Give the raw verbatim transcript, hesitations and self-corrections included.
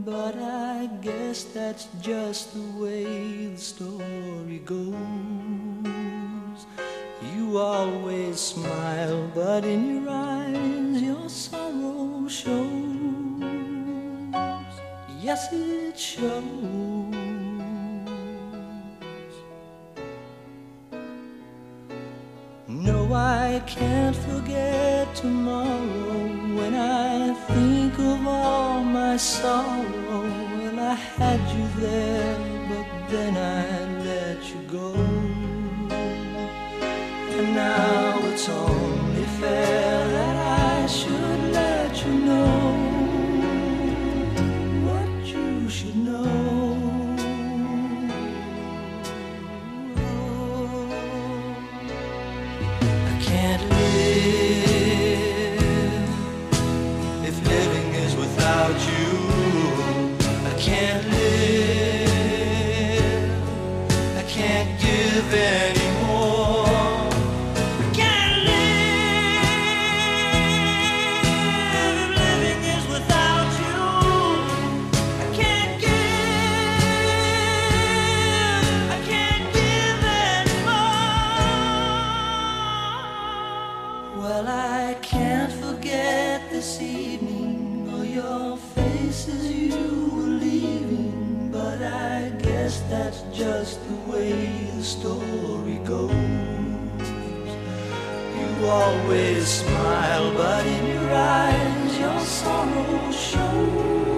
but I guess that's just the way the story goes. You always smile, but in your eyes your sorrow shows. Yes, it shows. No, I can't forget tomorrow. When I think of all my sorrow, well, I had you there, but then I let you go. And now it's only fair that I should let you know what you should know. I can't live if living is without you. I can't live, I can't give anymore. Well, I can't forget this evening or your face as you were leaving, but I guess that's just the way the story goes. You always smile, but in your eyes your sorrow shows.